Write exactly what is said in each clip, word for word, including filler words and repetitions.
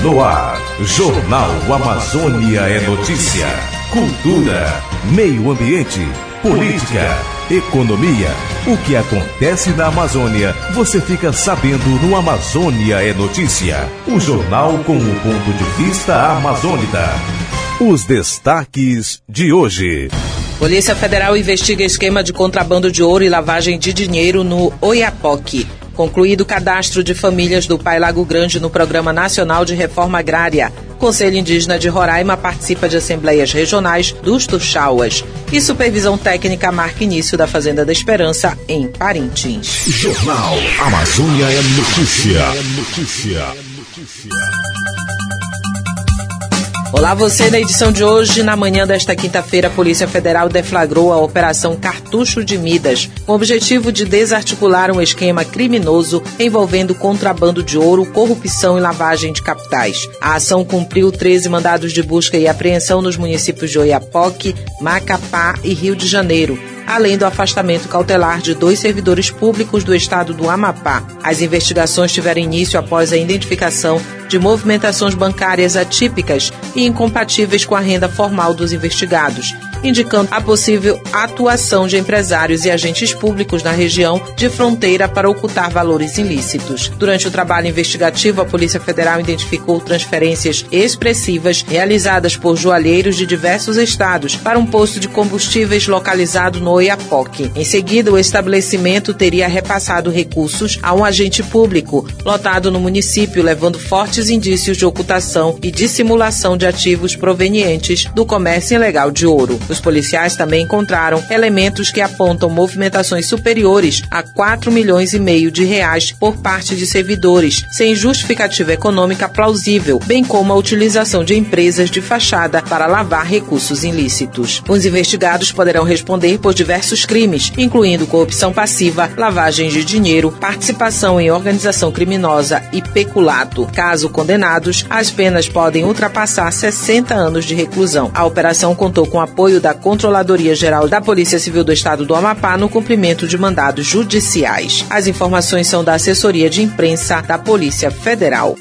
No ar, Jornal Amazônia é Notícia. Cultura, meio ambiente, política, economia. O que acontece na Amazônia, você fica sabendo no Amazônia é Notícia. O jornal com o ponto de vista amazônida. Os destaques de hoje. Polícia Federal investiga esquema de contrabando de ouro e lavagem de dinheiro no Oiapoque. Concluído o cadastro de famílias do Pai Lago Grande no Programa Nacional de Reforma Agrária. Conselho Indígena de Roraima participa de assembleias regionais dos Tuxauas. E supervisão técnica marca início da Fazenda da Esperança, em Parintins. Jornal Amazônia é Notícia. Notícia. Notícia. Olá, você na edição de hoje. Na manhã desta quinta-feira, a Polícia Federal deflagrou a Operação Cartucho de Midas, com o objetivo de desarticular um esquema criminoso envolvendo contrabando de ouro, corrupção e lavagem de capitais. A ação cumpriu treze mandados de busca e apreensão nos municípios de Oiapoque, Macapá e Rio de Janeiro, além do afastamento cautelar de dois servidores públicos do estado do Amapá. As investigações tiveram início após a identificação de movimentações bancárias atípicas e incompatíveis com a renda formal dos investigados, indicando a possível atuação de empresários e agentes públicos na região de fronteira para ocultar valores ilícitos. Durante o trabalho investigativo, a Polícia Federal identificou transferências expressivas realizadas por joalheiros de diversos estados para um posto de combustíveis localizado no Oiapoque. Em seguida, o estabelecimento teria repassado recursos a um agente público lotado no município, levando fortes indícios de ocultação e dissimulação de ativos provenientes do comércio ilegal de ouro. Os policiais também encontraram elementos que apontam movimentações superiores a quatro milhões e meio de reais por parte de servidores, sem justificativa econômica plausível, bem como a utilização de empresas de fachada para lavar recursos ilícitos. Os investigados poderão responder por diversos crimes, incluindo corrupção passiva, lavagem de dinheiro, participação em organização criminosa e peculato. Caso condenados, as penas podem ultrapassar sessenta anos de reclusão. A operação contou com o apoio da Controladoria Geral da Polícia Civil do Estado do Amapá no cumprimento de mandados judiciais. As informações são da Assessoria de Imprensa da Polícia Federal.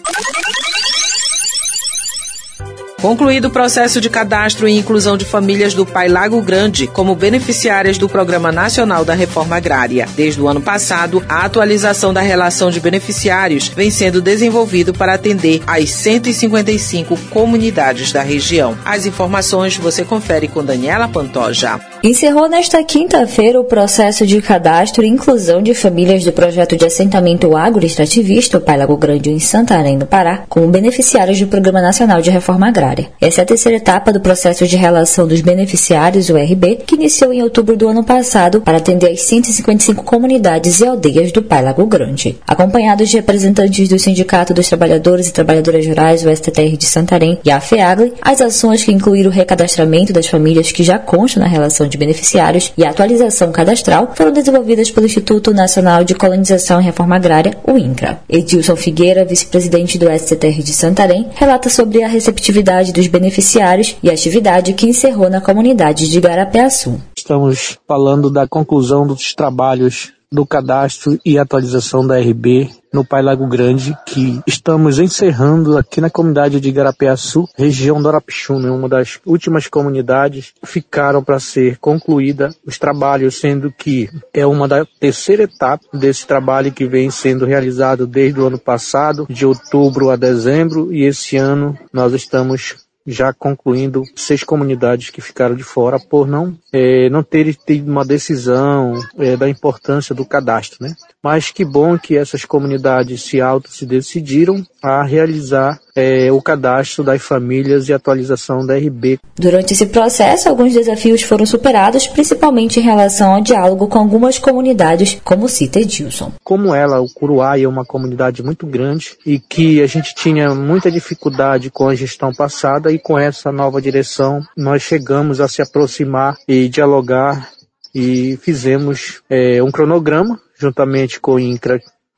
Concluído o processo de cadastro e inclusão de famílias do Pai Lago Grande como beneficiárias do Programa Nacional da Reforma Agrária. Desde o ano passado, a atualização da relação de beneficiários vem sendo desenvolvido para atender às cento e cinquenta e cinco comunidades da região. As informações você confere com Daniela Pantoja. Encerrou nesta quinta-feira o processo de cadastro e inclusão de famílias do projeto de assentamento agroextrativista, o Pai Lago Grande, em Santarém, no Pará, como beneficiários do Programa Nacional de Reforma Agrária. Essa é a terceira etapa do processo de relação dos beneficiários, o R B, que iniciou em outubro do ano passado para atender as cento e cinquenta e cinco comunidades e aldeias do Pai Lago Grande. Acompanhados de representantes do Sindicato dos Trabalhadores e Trabalhadoras Rurais, o S T T R de Santarém, e a FEAGLE, as ações que incluíram o recadastramento das famílias que já constam na relação de beneficiários e a atualização cadastral foram desenvolvidas pelo Instituto Nacional de Colonização e Reforma Agrária, o INCRA. Edilson Figueira, vice-presidente do S T T R de Santarém, relata sobre a receptividade dos beneficiários e a atividade que encerrou na comunidade de Garapeaçu. Estamos falando da conclusão dos trabalhos do cadastro e atualização da R B no Pai Lago Grande, que estamos encerrando aqui na comunidade de Garapeaçu, região do Arapixuna, uma das últimas comunidades. Ficaram para ser concluída os trabalhos, sendo que é uma da terceira etapa desse trabalho que vem sendo realizado desde o ano passado, de outubro a dezembro, e esse ano nós estamos já concluindo seis comunidades que ficaram de fora por não, é, não terem tido uma decisão é, da importância do cadastro, né? Mas que bom que essas comunidades se auto se decidiram a realizar é, o cadastro das famílias e atualização da R B. Durante esse processo, alguns desafios foram superados, principalmente em relação ao diálogo com algumas comunidades, como cita Edilson. Como ela, o Curuai é uma comunidade muito grande e que a gente tinha muita dificuldade com a gestão passada, e com essa nova direção nós chegamos a se aproximar e dialogar e fizemos é, um cronograma juntamente com o INCRA,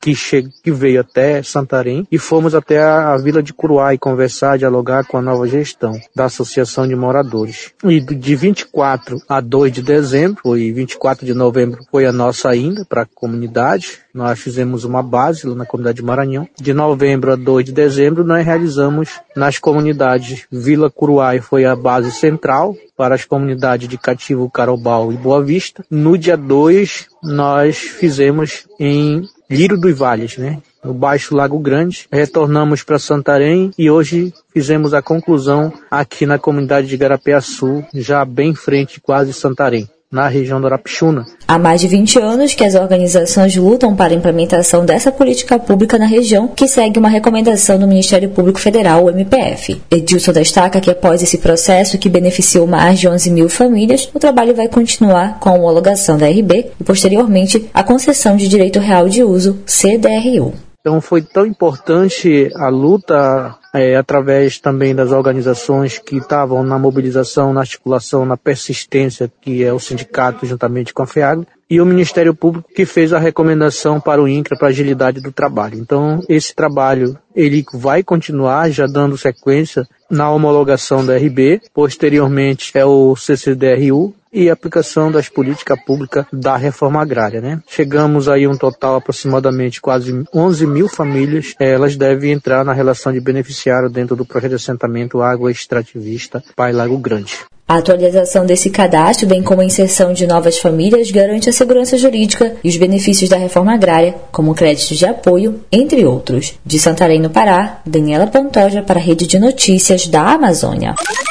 que, che- que veio até Santarém e fomos até a, a Vila de Curuá e conversar, dialogar com a nova gestão da Associação de Moradores. E de vinte e quatro a dois de dezembro, foi vinte e quatro de novembro, foi a nossa ida para a comunidade. Nós fizemos uma base lá na comunidade de Maranhão. De novembro a dois de dezembro, nós realizamos nas comunidades Vila Curuá, foi a base central para as comunidades de Cativo, Carobal e Boa Vista. No dia dois, nós fizemos em Lírio dos Vales, né? No Baixo Lago Grande. Retornamos para Santarém e hoje fizemos a conclusão aqui na comunidade de Garapeaçu, já bem em frente, quase Santarém, na região do Arapixuna. Há mais de vinte anos que as organizações lutam para a implementação dessa política pública na região, que segue uma recomendação do Ministério Público Federal, o M P F. Edilson destaca que após esse processo, que beneficiou mais de onze mil famílias, o trabalho vai continuar com a homologação da R B e, posteriormente, a concessão de direito real de uso, C D R U. Então foi tão importante a luta é, através também das organizações que estavam na mobilização, na articulação, na persistência, que é o sindicato juntamente com a FEAGRE, e o Ministério Público que fez a recomendação para o INCRA para a agilidade do trabalho. Então esse trabalho ele vai continuar já dando sequência na homologação da R B, posteriormente é o C C D R U, e a aplicação das políticas públicas da reforma agrária, né? Chegamos aí a um total aproximadamente quase onze mil famílias, elas devem entrar na relação de beneficiário dentro do projeto de assentamento Água Extrativista Pai Lago Grande. A atualização desse cadastro, bem como a inserção de novas famílias, garante a segurança jurídica e os benefícios da reforma agrária, como créditos de apoio, entre outros. De Santarém, no Pará, Daniela Pantoja para a Rede de Notícias da Amazônia.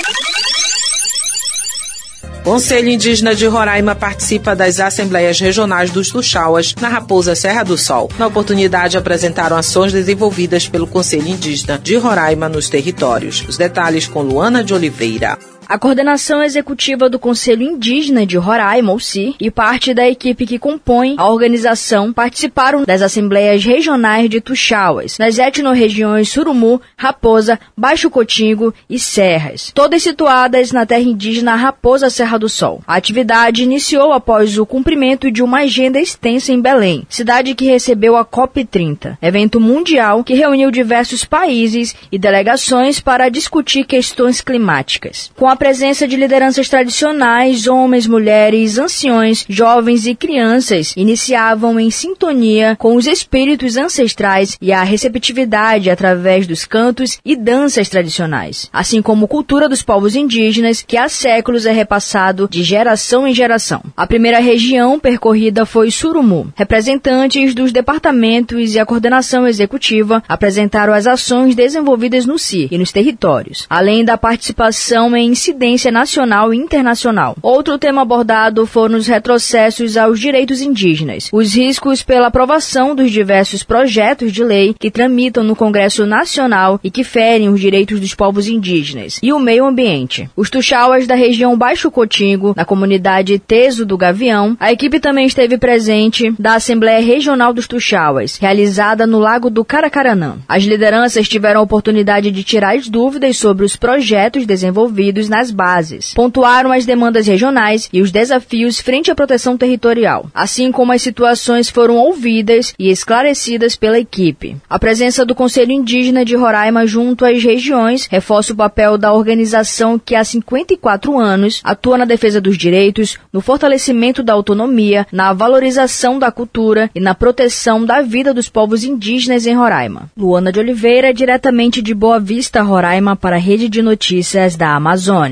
Conselho Indígena de Roraima participa das Assembleias Regionais dos Tuxauas, na Raposa Serra do Sol. Na oportunidade, apresentaram ações desenvolvidas pelo Conselho Indígena de Roraima nos territórios. Os detalhes com Luana de Oliveira. A coordenação executiva do Conselho Indígena de Roraima, o C I R, e parte da equipe que compõe a organização participaram das Assembleias Regionais de Tuxauas, nas etnorregiões Surumu, Raposa, Baixo Cotingo e Serras, todas situadas na terra indígena Raposa Serra do Sol. A atividade iniciou após o cumprimento de uma agenda extensa em Belém, cidade que recebeu a COP trinta, evento mundial que reuniu diversos países e delegações para discutir questões climáticas. Com a presença de lideranças tradicionais, homens, mulheres, anciões, jovens e crianças iniciavam em sintonia com os espíritos ancestrais e a receptividade através dos cantos e danças tradicionais, assim como cultura dos povos indígenas, que há séculos é repassado de geração em geração. A primeira região percorrida foi Surumu. Representantes dos departamentos e a coordenação executiva apresentaram as ações desenvolvidas no C I R e nos territórios, além da participação em incidência nacional e internacional. Outro tema abordado foram os retrocessos aos direitos indígenas, os riscos pela aprovação dos diversos projetos de lei que tramitam no Congresso Nacional e que ferem os direitos dos povos indígenas, e o meio ambiente. Os Tuxauas da região Baixo Cotingo, na comunidade Teso do Gavião, a equipe também esteve presente da Assembleia Regional dos Tuxauas, realizada no Lago do Caracaranã. As lideranças tiveram a oportunidade de tirar as dúvidas sobre os projetos desenvolvidos nas bases, pontuaram as demandas regionais e os desafios frente à proteção territorial, assim como as situações foram ouvidas e esclarecidas pela equipe. A presença do Conselho Indígena de Roraima junto às regiões reforça o papel da organização que há cinquenta e quatro anos atua na defesa dos direitos, no fortalecimento da autonomia, na valorização da cultura e na proteção da vida dos povos indígenas em Roraima. Luana de Oliveira, diretamente de Boa Vista, Roraima, para a Rede de Notícias da Amazônia.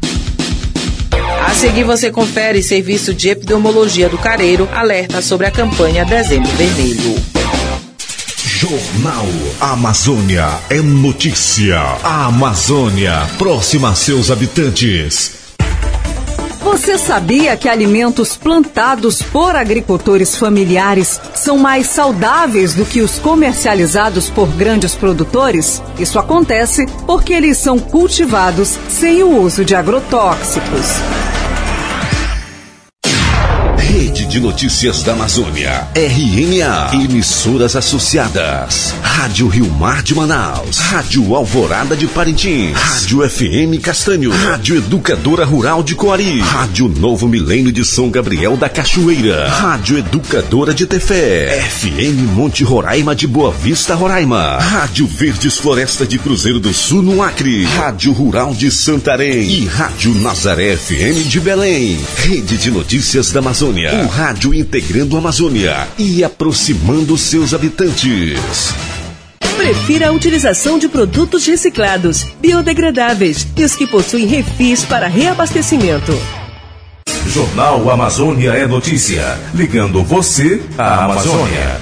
A seguir você confere: Serviço de Epidemiologia do Careiro alerta sobre a campanha Dezembro Vermelho. Jornal Amazônia é notícia. A Amazônia, próxima a seus habitantes. Você sabia que alimentos plantados por agricultores familiares são mais saudáveis do que os comercializados por grandes produtores? Isso acontece porque eles são cultivados sem o uso de agrotóxicos. Rede de Notícias da Amazônia, R N A, emissoras associadas, Rádio Rio Mar de Manaus, Rádio Alvorada de Parintins, Rádio F M Castanho, Rádio Educadora Rural de Coari, Rádio Novo Milênio de São Gabriel da Cachoeira, Rádio Educadora de Tefé, F M Monte Roraima de Boa Vista, Roraima, Rádio Verdes Floresta de Cruzeiro do Sul no Acre, Rádio Rural de Santarém e Rádio Nazaré F M de Belém. Rede de Notícias da Amazônia, o rádio integrando a Amazônia e aproximando seus habitantes. Prefira a utilização de produtos reciclados, biodegradáveis e os que possuem refis para reabastecimento. Jornal Amazônia é notícia, ligando você à Amazônia.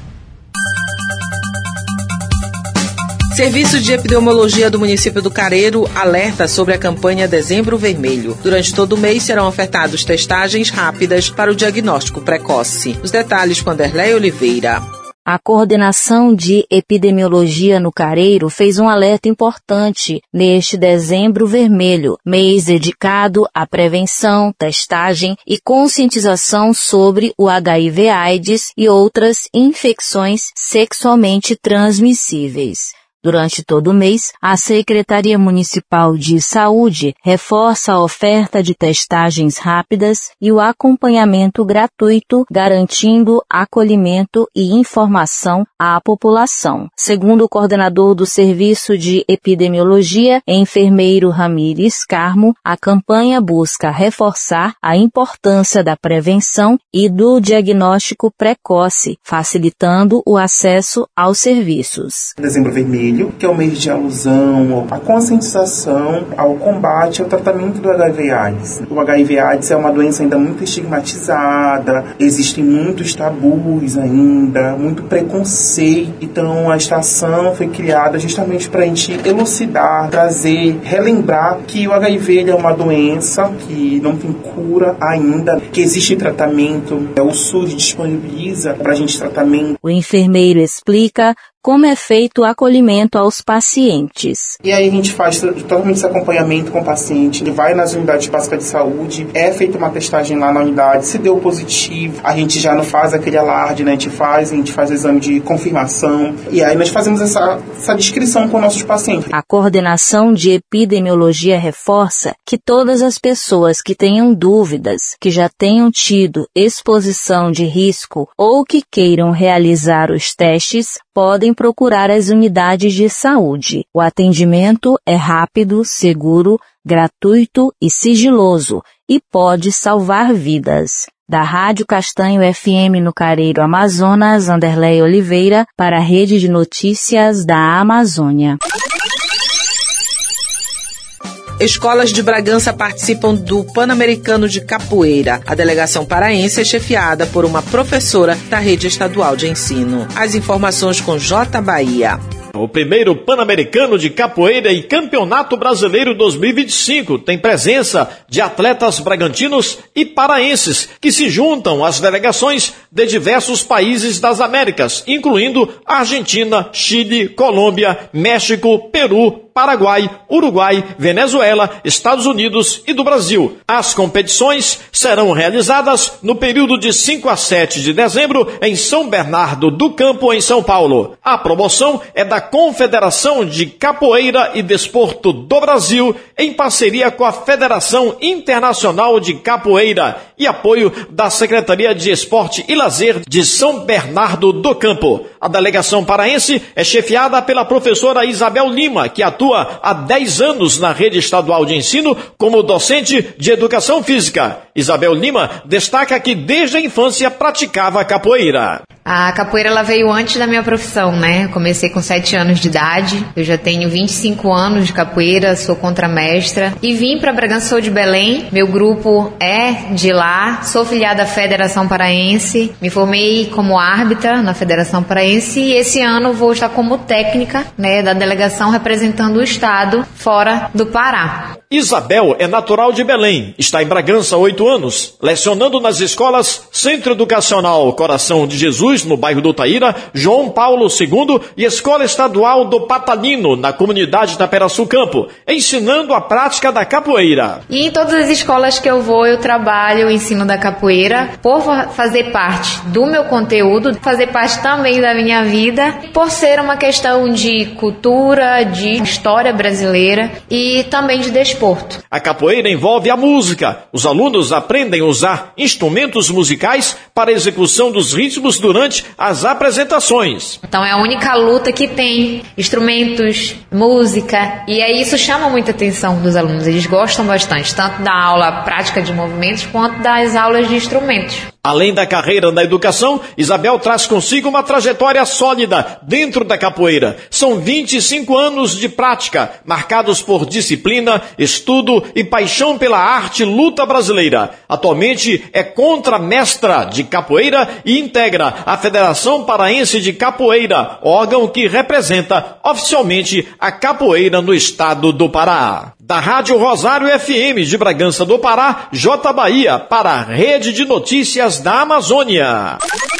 Serviço de Epidemiologia do município do Careiro alerta sobre a campanha Dezembro Vermelho. Durante todo o mês serão ofertadas testagens rápidas para o diagnóstico precoce. Os detalhes com Anderlei Oliveira. A Coordenação de Epidemiologia no Careiro fez um alerta importante neste Dezembro Vermelho, mês dedicado à prevenção, testagem e conscientização sobre o H I V/AIDS e outras infecções sexualmente transmissíveis. Durante todo o mês, a Secretaria Municipal de Saúde reforça a oferta de testagens rápidas e o acompanhamento gratuito, garantindo acolhimento e informação à população. Segundo o coordenador do Serviço de Epidemiologia, enfermeiro Ramires Carmo, a campanha busca reforçar a importância da prevenção e do diagnóstico precoce, facilitando o acesso aos serviços. Dezembro Vermelho, que é o mês de alusão à conscientização, ao combate, ao tratamento do H I V/AIDS. O H I V/AIDS é uma doença ainda muito estigmatizada, existem muitos tabus ainda, muito preconceito. Então, esta ação foi criada justamente para a gente elucidar, trazer, relembrar que o H I V é uma doença que não tem cura ainda, que existe tratamento, o SUS disponibiliza para a gente tratamento. O enfermeiro explica como é feito o acolhimento aos pacientes. E aí a gente faz totalmente esse acompanhamento com o paciente, ele vai nas unidades básicas de saúde, é feita uma testagem lá na unidade, se deu positivo, a gente já não faz aquele alarde, né? A gente faz, a gente faz o exame de confirmação, e aí nós fazemos essa, essa descrição com nossos pacientes. A Coordenação de Epidemiologia reforça que todas as pessoas que tenham dúvidas, que já tenham tido exposição de risco ou que queiram realizar os testes, podem procurar as unidades de saúde. O atendimento é rápido, seguro, gratuito e sigiloso e pode salvar vidas. Da Rádio Castanho F M no Careiro, Amazonas, Anderlei Oliveira, para a Rede de Notícias da Amazônia. Escolas de Bragança participam do Pan-Americano de Capoeira. A delegação paraense é chefiada por uma professora da rede estadual de ensino. As informações com J. Bahia. O primeiro Pan-Americano de Capoeira e Campeonato Brasileiro dois mil e vinte e cinco tem presença de atletas bragantinos e paraenses que se juntam às delegações de diversos países das Américas, incluindo Argentina, Chile, Colômbia, México, Peru, Paraguai, Uruguai, Venezuela, Estados Unidos e do Brasil. As competições serão realizadas no período de cinco a sete de dezembro em São Bernardo do Campo, em São Paulo. A promoção é da Confederação de Capoeira e Desporto do Brasil, em parceria com a Federação Internacional de Capoeira e apoio da Secretaria de Esporte e Lazer de São Bernardo do Campo. A delegação paraense é chefiada pela professora Isabel Lima, que atua há dez anos na rede estadual de ensino como docente de educação física. Isabel Lima destaca que desde a infância praticava capoeira. A capoeira ela veio antes da minha profissão, né? Comecei com sete anos de idade, eu já tenho vinte e cinco anos de capoeira, sou contramestra e vim para Bragança, sou de Belém, meu grupo é de lá, sou filiada à Federação Paraense, me formei como árbitra na Federação Paraense e esse ano vou estar como técnica, né, da delegação representando o estado fora do Pará. Isabel é natural de Belém, está em Bragança há oito anos, lecionando nas escolas Centro Educacional Coração de Jesus Jesus, no bairro do Taíra, João Paulo segundo e Escola Estadual do Patalino, na comunidade Taperaçu Campo, ensinando a prática da capoeira. E em todas as escolas que eu vou, eu trabalho o ensino da capoeira, por fazer parte do meu conteúdo, fazer parte também da minha vida, por ser uma questão de cultura, de história brasileira e também de desporto. A capoeira envolve a música. Os alunos aprendem a usar instrumentos musicais para a execução dos ritmos durante as apresentações. Então é a única luta que tem instrumentos, música, e aí isso chama muita atenção dos alunos. Eles gostam bastante, tanto da aula prática de movimentos quanto das aulas de instrumentos. Além da carreira na educação, Isabel traz consigo uma trajetória sólida dentro da capoeira. São vinte e cinco anos de prática, marcados por disciplina, estudo e paixão pela arte luta brasileira. Atualmente é contramestra de capoeira e integra a Federação Paraense de Capoeira, órgão que representa oficialmente a capoeira no estado do Pará. Da Rádio Rosário F M de Bragança do Pará, J Bahia, para a Rede de Notícias da Amazônia.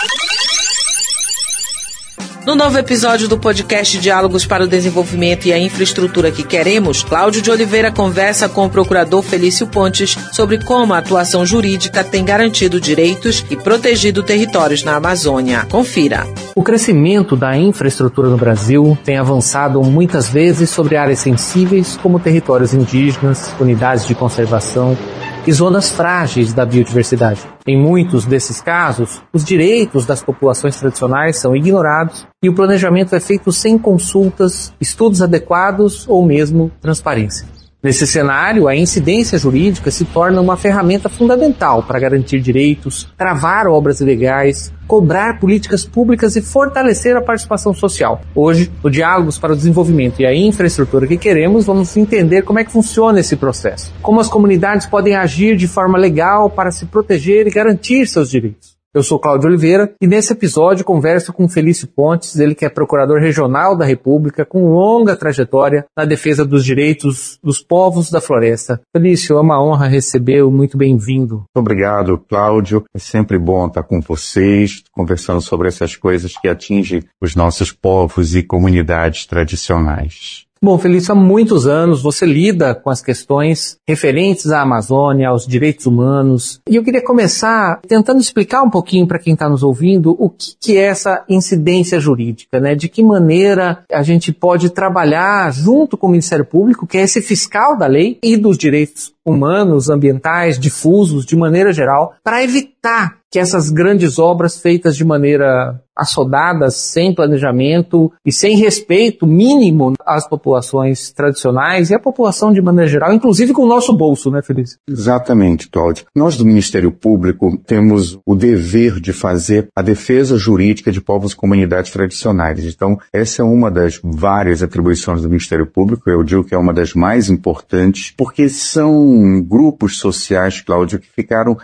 No novo episódio do podcast Diálogos para o Desenvolvimento e a Infraestrutura que Queremos, Cláudio de Oliveira conversa com o procurador Felício Pontes sobre como a atuação jurídica tem garantido direitos e protegido territórios na Amazônia. Confira. O crescimento da infraestrutura no Brasil tem avançado muitas vezes sobre áreas sensíveis como territórios indígenas, unidades de conservação e zonas frágeis da biodiversidade. Em muitos desses casos, os direitos das populações tradicionais são ignorados e o planejamento é feito sem consultas, estudos adequados ou mesmo transparência. Nesse cenário, a incidência jurídica se torna uma ferramenta fundamental para garantir direitos, travar obras ilegais, cobrar políticas públicas e fortalecer a participação social. Hoje, no Diálogos para o Desenvolvimento e a Infraestrutura que Queremos, vamos entender como é que funciona esse processo, como as comunidades podem agir de forma legal para se proteger e garantir seus direitos. Eu sou Cláudio Oliveira e nesse episódio converso com Felício Pontes, ele que é procurador regional da República com longa trajetória na defesa dos direitos dos povos da floresta. Felício, é uma honra recebê-lo, muito bem-vindo. Muito obrigado, Cláudio. É sempre bom estar com vocês, conversando sobre essas coisas que atingem os nossos povos e comunidades tradicionais. Bom, Felício, há muitos anos você lida com as questões referentes à Amazônia, aos direitos humanos. E eu queria começar tentando explicar um pouquinho para quem está nos ouvindo o que, que é essa incidência jurídica, né? De que maneira a gente pode trabalhar junto com o Ministério Público, que é esse fiscal da lei e dos direitos humanos, ambientais, difusos, de maneira geral, para evitar que essas grandes obras feitas de maneira assodadas, sem planejamento e sem respeito mínimo às populações tradicionais e à população de maneira geral, inclusive com o nosso bolso, né, Felício? Exatamente, Cláudio. Nós do Ministério Público temos o dever de fazer a defesa jurídica de povos e comunidades tradicionais. Então, essa é uma das várias atribuições do Ministério Público, eu digo que é uma das mais importantes, porque são grupos sociais, Cláudio, que ficaram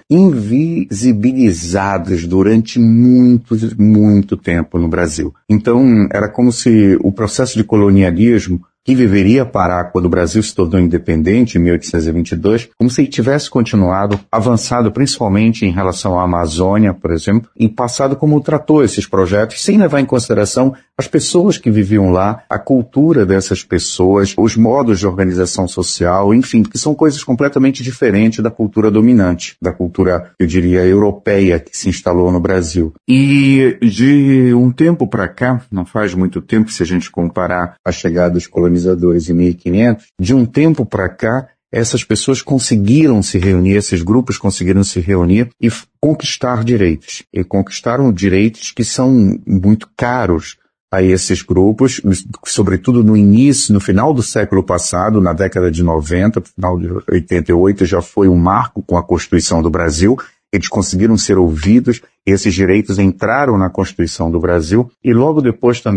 invisibilizados durante muito, muito tempo no Brasil. Então, era como se o processo de colonialismo, que deveria parar quando o Brasil se tornou independente, em mil oitocentos e vinte e dois, como se ele tivesse continuado, avançado principalmente em relação à Amazônia, por exemplo, e passado como tratou esses projetos, sem levar em consideração as pessoas que viviam lá, a cultura dessas pessoas, os modos de organização social, enfim, que são coisas completamente diferentes da cultura dominante, da cultura, eu diria, europeia que se instalou no Brasil. E de um tempo para cá, não faz muito tempo, se a gente comparar a chegada dos colonizadores em mil e quinhentos, de um tempo para cá, essas pessoas conseguiram se reunir, esses grupos conseguiram se reunir e conquistar direitos. E conquistaram direitos que são muito caros a esses grupos, sobretudo no início, no final do século passado, na década de noventa, no final de oitenta e oito, já foi um marco com a Constituição do Brasil. Eles conseguiram ser ouvidos, esses direitos entraram na Constituição do Brasil e logo depois também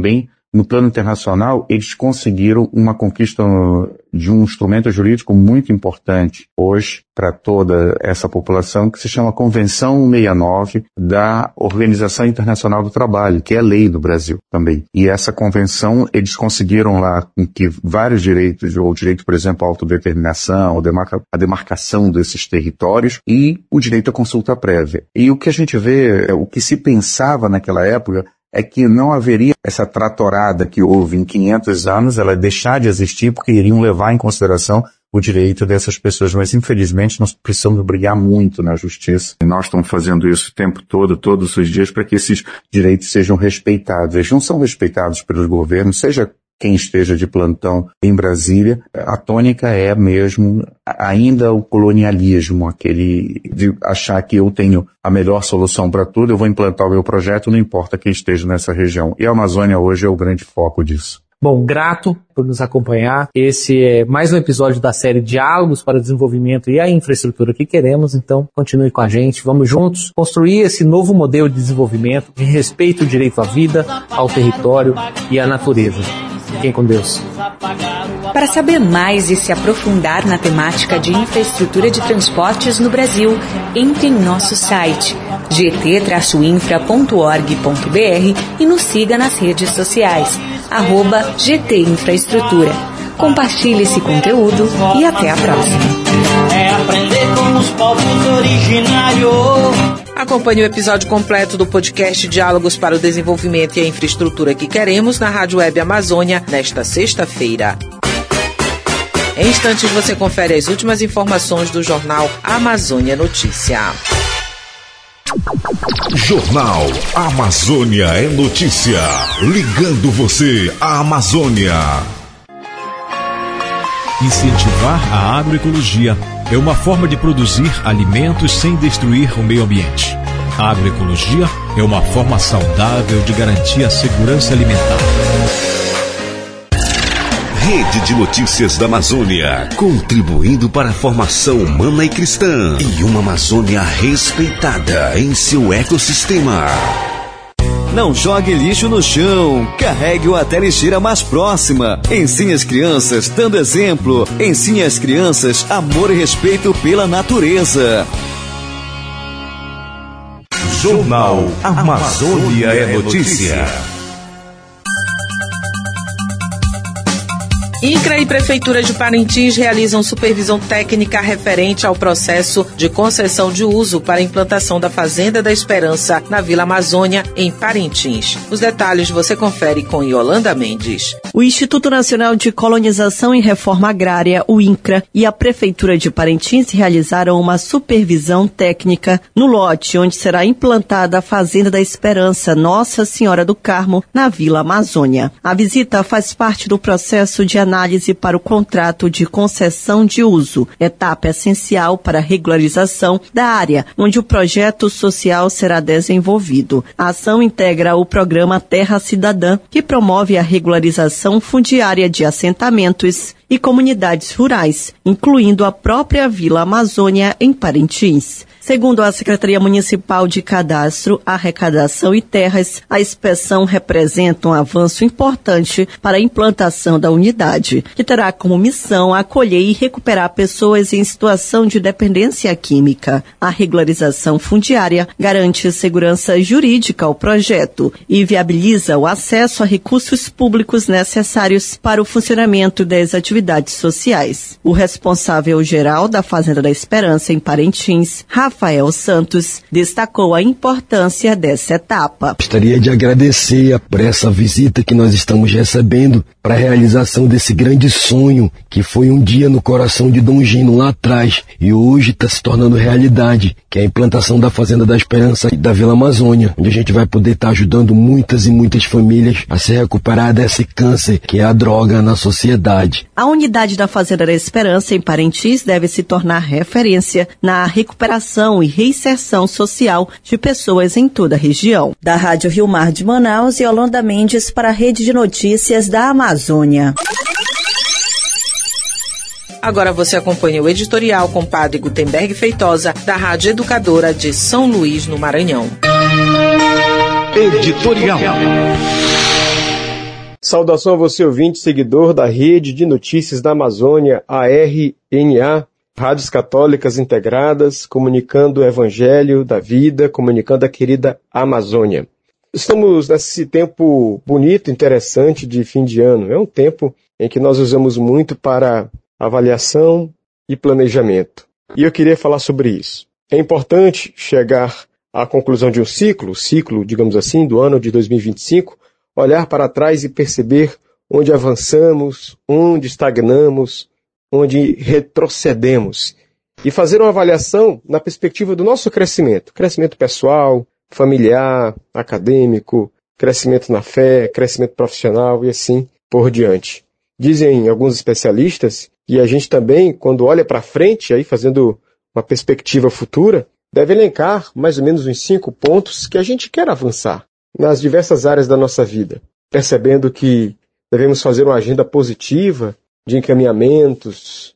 no plano internacional, eles conseguiram uma conquista de um instrumento jurídico muito importante hoje para toda essa população, que se chama Convenção cento e sessenta e nove da Organização Internacional do Trabalho, que é lei no Brasil também. E essa convenção, eles conseguiram lá que vários direitos, ou o direito, por exemplo, à autodeterminação, a demarcação desses territórios e o direito à consulta prévia. E o que a gente vê, o que se pensava naquela época, é que não haveria essa tratorada que houve em quinhentos anos, ela deixar de existir porque iriam levar em consideração o direito dessas pessoas. Mas, infelizmente, nós precisamos brigar muito na justiça. E nós estamos fazendo isso o tempo todo, todos os dias, para que esses direitos sejam respeitados. Eles não são respeitados pelos governos, seja quem esteja de plantão em Brasília. A tônica é mesmo ainda o colonialismo, aquele de achar que eu tenho a melhor solução para tudo, eu vou implantar o meu projeto, não importa quem esteja nessa região. E a Amazônia hoje é o grande foco disso. Bom, grato por nos acompanhar. Esse é mais um episódio da série Diálogos para o Desenvolvimento e a Infraestrutura que Queremos. Então, continue com a gente. Vamos juntos construir esse novo modelo de desenvolvimento que respeita o direito à vida, ao território e à natureza. Fiquem com Deus. Para saber mais e se aprofundar na temática de infraestrutura de transportes no Brasil, entre em nosso site g t traço infra ponto org ponto b r e nos siga nas redes sociais, arroba G T Infraestrutura. Compartilhe esse conteúdo e até a próxima. É aprender com os povos originários. Acompanhe o episódio completo do podcast Diálogos para o Desenvolvimento e a Infraestrutura que Queremos na Rádio Web Amazônia nesta sexta-feira. Em instantes você confere as últimas informações do jornal Amazônia Notícia. Jornal Amazônia é Notícia. Ligando você à Amazônia. Incentivar a agroecologia é uma forma de produzir alimentos sem destruir o meio ambiente. A agroecologia é uma forma saudável de garantir a segurança alimentar. Rede de Notícias da Amazônia, contribuindo para a formação humana e cristã e uma Amazônia respeitada em seu ecossistema. Não jogue lixo no chão, carregue-o até a lixeira mais próxima. Ensine as crianças dando exemplo. Ensine as crianças amor e respeito pela natureza. Jornal Amazônia é Notícia. INCRA e Prefeitura de Parintins realizam supervisão técnica referente ao processo de concessão de uso para a implantação da Fazenda da Esperança na Vila Amazônia, em Parintins. Os detalhes você confere com Yolanda Mendes. O Instituto Nacional de Colonização e Reforma Agrária, o INCRA, e a Prefeitura de Parintins realizaram uma supervisão técnica no lote onde será implantada a Fazenda da Esperança Nossa Senhora do Carmo, na Vila Amazônia. A visita faz parte do processo de análise análise para o contrato de concessão de uso, etapa essencial para a regularização da área, onde o projeto social será desenvolvido. A ação integra o programa Terra Cidadã, que promove a regularização fundiária de assentamentos e comunidades rurais, incluindo a própria Vila Amazônia em Parintins. Segundo a Secretaria Municipal de Cadastro, Arrecadação e Terras, a inspeção representa um avanço importante para a implantação da unidade, que terá como missão acolher e recuperar pessoas em situação de dependência química. A regularização fundiária garante segurança jurídica ao projeto e viabiliza o acesso a recursos públicos necessários para o funcionamento das atividades sociais. O responsável geral da Fazenda da Esperança em Parintins, Rafael Santos, destacou a importância dessa etapa. Gostaria de agradecer por essa visita que nós estamos recebendo para a realização desse grande sonho que foi um dia no coração de Dom Gino lá atrás e hoje está se tornando realidade, que é a implantação da Fazenda da Esperança da Vila Amazônia, onde a gente vai poder estar ajudando muitas e muitas famílias a se recuperar desse câncer que é a droga na sociedade. A unidade da Fazenda da Esperança em Parintins deve se tornar referência na recuperação e reinserção social de pessoas em toda a região. Da Rádio Rio Mar de Manaus, Yolanda Mendes para a Rede de Notícias da Amazônia. Agora você acompanha o editorial com Padre Gutenberg Feitosa, da Rádio Educadora de São Luís, no Maranhão. Editorial. Saudação a você, ouvinte, seguidor da Rede de Notícias da Amazônia, a R N A, Rádios Católicas Integradas, comunicando o Evangelho da vida, comunicando a querida Amazônia. Estamos nesse tempo bonito, interessante de fim de ano. É um tempo em que nós usamos muito para avaliação e planejamento. E eu queria falar sobre isso. É importante chegar à conclusão de um ciclo, ciclo, digamos assim, do ano de dois mil e vinte e cinco, olhar para trás e perceber onde avançamos, onde estagnamos, onde retrocedemos. E fazer uma avaliação na perspectiva do nosso crescimento. Crescimento pessoal, familiar, acadêmico, crescimento na fé, crescimento profissional e assim por diante. Dizem alguns especialistas, e a gente também, quando olha para frente, aí fazendo uma perspectiva futura, deve elencar mais ou menos uns cinco pontos que a gente quer avançar nas diversas áreas da nossa vida, percebendo que devemos fazer uma agenda positiva de encaminhamentos,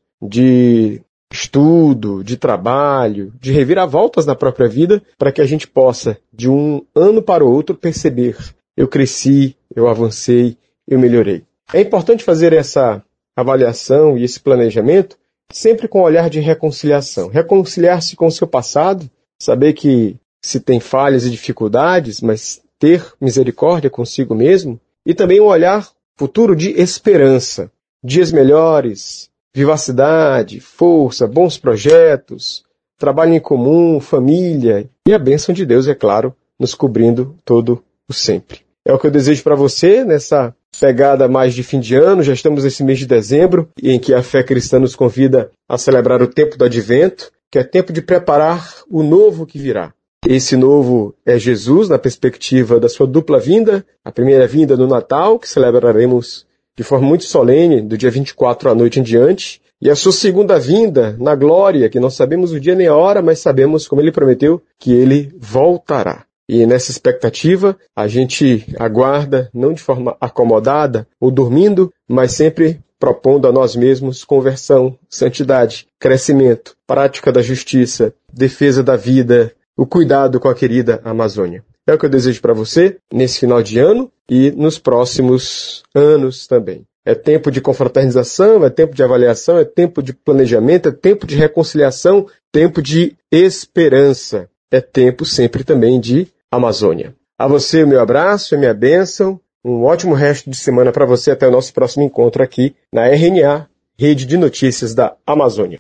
de estudo, de trabalho, de reviravoltas na própria vida, para que a gente possa, de um ano para o outro, perceber: eu cresci, eu avancei, eu melhorei. É importante fazer essa avaliação e esse planejamento sempre com um olhar de reconciliação. Reconciliar-se com o seu passado, saber que se tem falhas e dificuldades, mas ter misericórdia consigo mesmo, e também um olhar futuro de esperança. Dias melhores, vivacidade, força, bons projetos, trabalho em comum, família e a bênção de Deus, é claro, nos cobrindo todo o sempre. É o que eu desejo para você nessa pegada mais de fim de ano. Já estamos nesse mês de dezembro, em que a fé cristã nos convida a celebrar o tempo do Advento, que é tempo de preparar o novo que virá. Esse novo é Jesus, na perspectiva da sua dupla vinda, a primeira vinda no Natal, que celebraremos de forma muito solene, do dia vinte e quatro à noite em diante, e a sua segunda vinda na glória, que não sabemos o dia nem a hora, mas sabemos, como ele prometeu, que ele voltará. E nessa expectativa, a gente aguarda, não de forma acomodada ou dormindo, mas sempre propondo a nós mesmos conversão, santidade, crescimento, prática da justiça, defesa da vida, o cuidado com a querida Amazônia. É o que eu desejo para você nesse final de ano e nos próximos anos também. É tempo de confraternização, é tempo de avaliação, é tempo de planejamento, é tempo de reconciliação, tempo de esperança. É tempo sempre também de Amazônia. A você o meu abraço, a minha bênção, um ótimo resto de semana para você, até o nosso próximo encontro aqui na R N A, Rede de Notícias da Amazônia.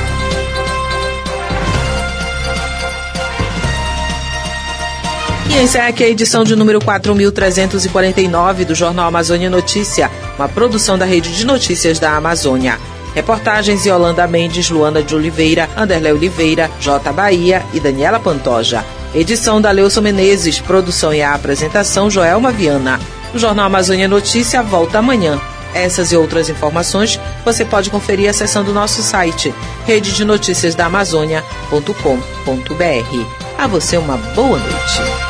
E encerra aqui a edição de número quatro mil trezentos e quarenta e nove do Jornal Amazônia Notícia, uma produção da Rede de Notícias da Amazônia. Reportagens: Yolanda Mendes, Luana de Oliveira, Anderlé Oliveira, J. Bahia e Daniela Pantoja. Edição da Leuson Menezes, produção e a apresentação Joelma Viana. O Jornal Amazônia Notícia volta amanhã. Essas e outras informações você pode conferir acessando o nosso site rede de notícias da amazônia ponto com ponto br. A você uma boa noite.